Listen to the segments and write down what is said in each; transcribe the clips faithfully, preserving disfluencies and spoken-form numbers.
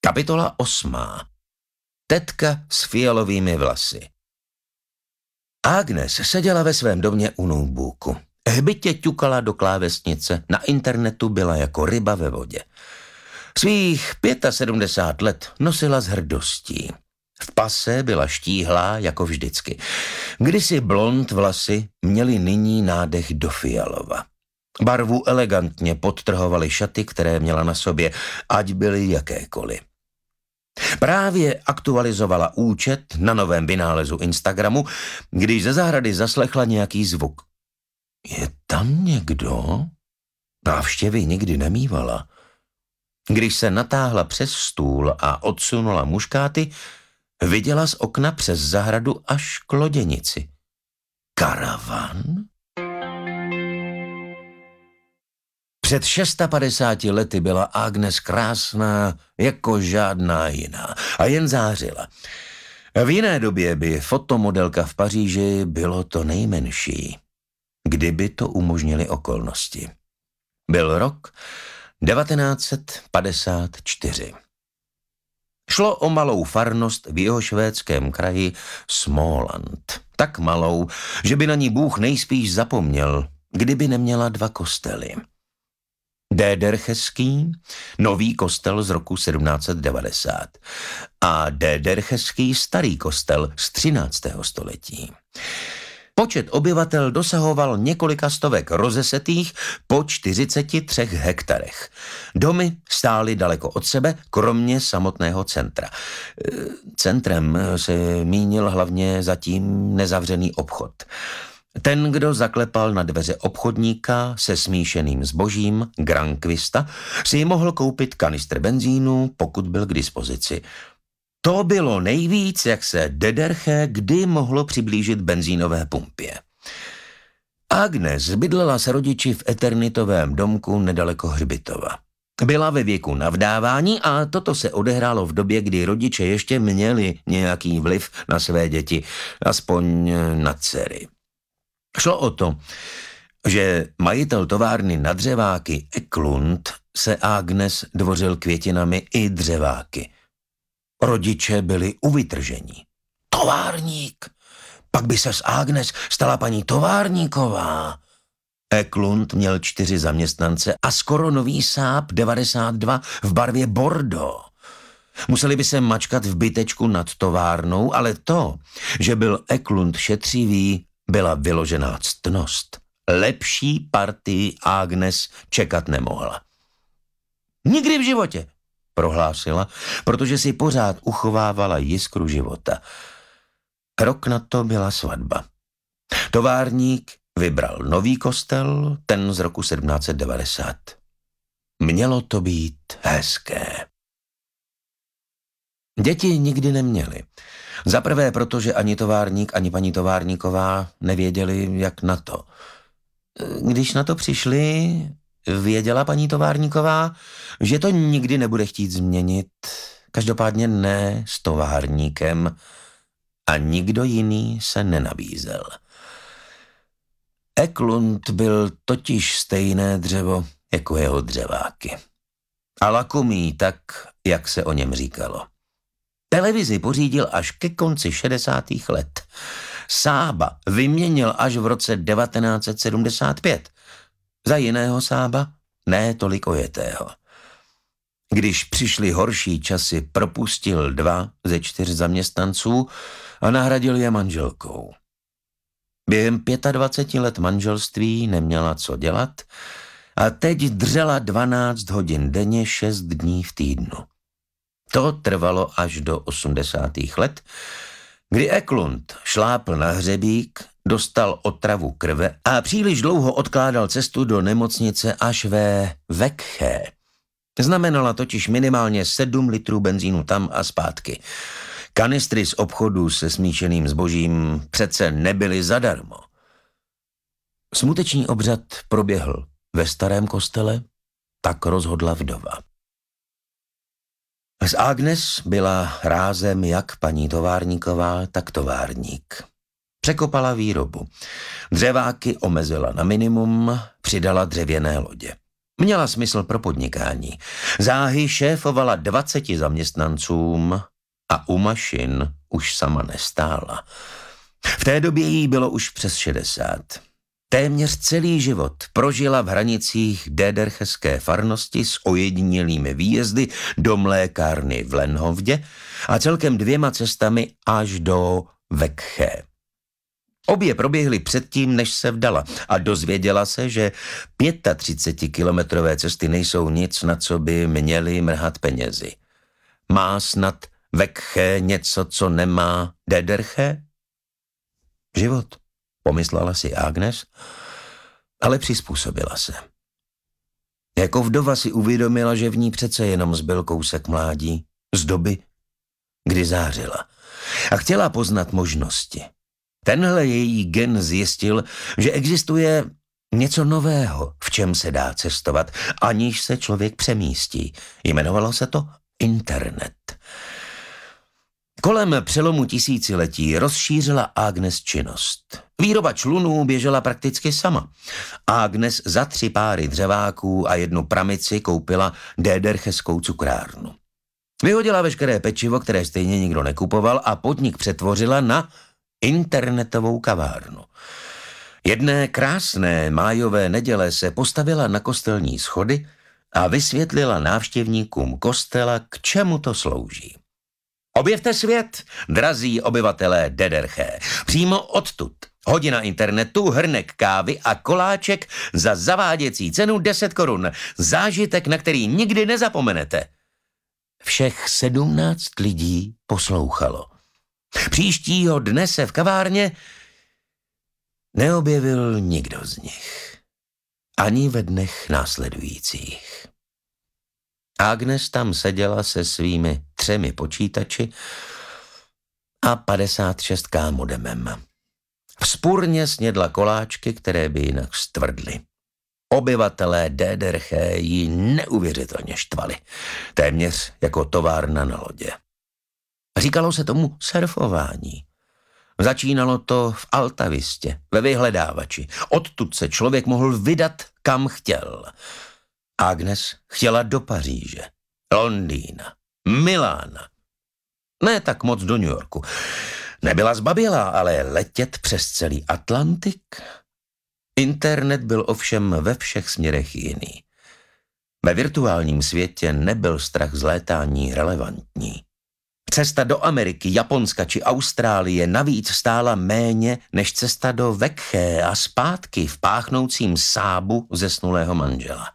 Kapitola osmá. Tetka s fialovými vlasy. Agnes seděla ve svém domě u notebooku. Hbitě ťukala do klávesnice, na internetu byla jako ryba ve vodě. Svých sedmdesát pět let nosila s hrdostí. V pase byla štíhlá jako vždycky. Kdysi blond vlasy měly nyní nádech do fialova. Barvu elegantně podtrhovaly šaty, které měla na sobě, ať byly jakékoliv. Právě aktualizovala účet na novém vynálezu Instagramu, když ze zahrady zaslechla nějaký zvuk. Je tam někdo? Návštěvy nikdy nemívala. Když se natáhla přes stůl a odsunula muškáty, viděla z okna přes zahradu až k loděnici. Karavan? Před šestapadesáti lety byla Agnes krásná jako žádná jiná a jen zářila. V jiné době by fotomodelka v Paříži bylo to nejmenší, kdyby to umožnily okolnosti. Byl rok devatenáct set padesát čtyři. Šlo o malou farnost v jihošvédském kraji Småland. Tak malou, že by na ní Bůh nejspíš zapomněl, kdyby neměla dva kostely. Dédercheský, nový kostel z roku sedmnáct set devadesát a Dédercheský starý kostel z třináctého století. Počet obyvatel dosahoval několika stovek rozesetých po čtyřiceti třech hektarech. Domy stály daleko od sebe, kromě samotného centra. Centrem se mínil hlavně zatím nezavřený obchod. Ten, kdo zaklepal na dveře obchodníka se smíšeným zbožím Granquista, si mohl koupit kanistr benzínu, pokud byl k dispozici. To bylo nejvíc, jak se Déderché kdy mohlo přiblížit benzínové pumpě. Agnes bydlela s rodiči v eternitovém domku nedaleko hřbitova. Byla ve věku navdávání a toto se odehrálo v době, kdy rodiče ještě měli nějaký vliv na své děti, aspoň na dcery. Šlo o to, že majitel továrny na dřeváky Eklund se Agnes dvořil květinami i dřeváky. Rodiče byli uvytržení. Továrník? Pak by se z Agnes stala paní továrníková. Eklund měl čtyři zaměstnance a skoro nový Saab devadesát dva v barvě Bordeaux. Museli by se mačkat v bytečku nad továrnou, ale to, že byl Eklund šetřivý, byla vyložená ctnost. Lepší partii Agnes čekat nemohla. Nikdy v životě, prohlásila, protože si pořád uchovávala jiskru života. Rok na to byla svatba. Továrník vybral nový kostel, ten z roku sedmnáct set devadesát. Mělo to být hezké. Děti nikdy neměli. Za prvé, protože ani továrník, ani paní továrníková nevěděli, jak na to. Když na to přišli, věděla paní továrníková, že to nikdy nebude chtít změnit, každopádně ne s továrníkem, a nikdo jiný se nenabízel. Eklund byl totiž stejné dřevo jako jeho dřeváky. A lakomý tak, jak se o něm říkalo. Televizi pořídil až ke konci šedesátých let. Sába vyměnil až v roce devatenáct set sedmdesát pět. Za jiného Sába, ne tolik ojetého. Když přišly horší časy, propustil dva ze čtyř zaměstnanců a nahradil je manželkou. Během dvaceti pěti let manželství neměla co dělat a teď dřela dvanáct hodin denně, šest dní v týdnu. To trvalo až do osmdesátých let, kdy Eklund šlápl na hřebík, dostal otravu krve a příliš dlouho odkládal cestu do nemocnice až ve Vekché. Znamenala totiž minimálně sedm litrů benzínu tam a zpátky. Kanistry z obchodu se smíšeným zbožím přece nebyly zadarmo. Smuteční obřad proběhl ve starém kostele, tak rozhodla vdova. Z Agnes byla rázem jak paní továrníková, tak továrník. Překopala výrobu. Dřeváky omezila na minimum, přidala dřevěné lodě. Měla smysl pro podnikání. Záhy šéfovala dvaceti zaměstnancům a u mašin už sama nestála. V té době jí bylo už přes šedesát. Téměř celý život prožila v hranicích Dédercheské farnosti s ojedinělými výjezdy do mlékárny v Lenhovdě a celkem dvěma cestami až do Vekché. Obě proběhly předtím, než se vdala a dozvěděla se, že třicetipětikilometrové cesty nejsou nic, na co by měly mrhat penězi. Má snad Vekché něco, co nemá Déderché? Život, pomyslela si Agnes, ale přizpůsobila se. Jako vdova si uvědomila, že v ní přece jenom zbyl kousek mládí, z doby, kdy zářila a chtěla poznat možnosti. Tenhle její gen zjistil, že existuje něco nového, v čem se dá cestovat, aniž se člověk přemístí. Jmenovalo se to internet. Kolem přelomu tisíciletí rozšířila Agnes činnost. Výroba člunů běžela prakticky sama. Agnes za tři páry dřeváků a jednu pramici koupila Dédercheskou cukrárnu. Vyhodila veškeré pečivo, které stejně nikdo nekupoval, a podnik přetvořila na internetovou kavárnu. Jedné krásné májové neděle se postavila na kostelní schody a vysvětlila návštěvníkům kostela, k čemu to slouží. Objevte svět, drazí obyvatelé Déderché. Přímo odtud. Hodina internetu, hrnek kávy a koláček za zaváděcí cenu deset korun. Zážitek, na který nikdy nezapomenete. Všech sedmnáct lidí poslouchalo. Příštího dne se v kavárně neobjevil nikdo z nich. Ani ve dnech následujících. Agnes tam seděla se svými třemi počítači a padesát šest ká modemem. Vzpurně snědla koláčky, které by jinak stvrdly. Obyvatelé Déderché ji neuvěřitelně štvali, téměř jako továrna na lodě. Říkalo se tomu surfování. Začínalo to v Altavistě, ve vyhledávači. Odtud se člověk mohl vydat, kam chtěl. Agnes chtěla do Paříže, Londýna, Milána. Ne tak moc do New Yorku. Nebyla zbabělá, ale letět přes celý Atlantik. Internet byl ovšem ve všech směrech jiný. Ve virtuálním světě nebyl strach z létání relevantní. Cesta do Ameriky, Japonska či Austrálie navíc stála méně než cesta do Vekché a zpátky v páchnoucím sábu zesnulého manžela.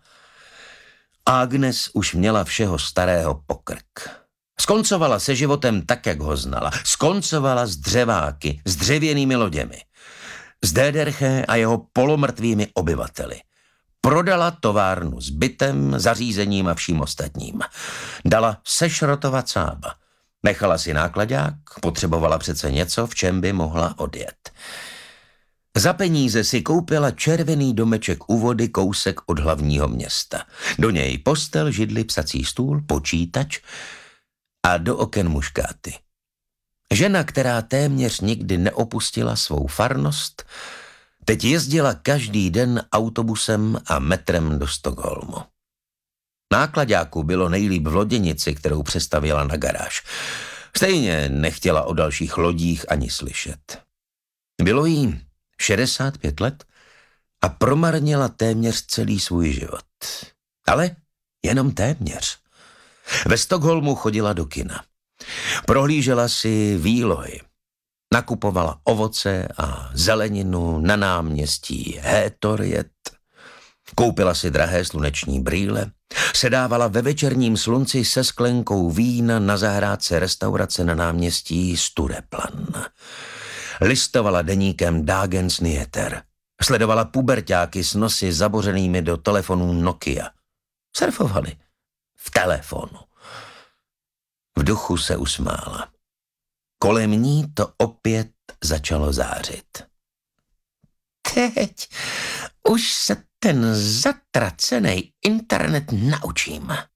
Agnes už měla všeho starého pokrk. Skoncovala se životem tak, jak ho znala. Skoncovala s dřeváky, s dřevěnými loděmi. S Déderché a jeho polomrtvými obyvateli. Prodala továrnu s bytem, zařízením a vším ostatním. Dala sešrotovat sába. Nechala si nákladák, potřebovala přece něco, v čem by mohla odjet. Za peníze si koupila červený domeček u vody kousek od hlavního města. Do něj postel, židli, psací stůl, počítač a do oken muškáty. Žena, která téměř nikdy neopustila svou farnost, teď jezdila každý den autobusem a metrem do Stockholmu. Náklaďáku bylo nejlíp v loděnici, kterou přestavěla na garáž. Stejně nechtěla o dalších lodích ani slyšet. Bylo jí šedesát pět let a promarnila téměř celý svůj život. Ale jenom téměř. Ve Stockholmu chodila do kina. Prohlížela si výlohy. Nakupovala ovoce a zeleninu na náměstí Hétorjet. Koupila si drahé sluneční brýle. Sedávala ve večerním slunci se sklenkou vína na zahrádce restaurace na náměstí Stureplan. Listovala deníkem Dagens Nyheter. Sledovala puberťáky s nosy zabořenými do telefonů Nokia. Surfovali. V telefonu. V duchu se usmála. Kolem ní to opět začalo zářit. Teď už se ten zatracený internet naučím.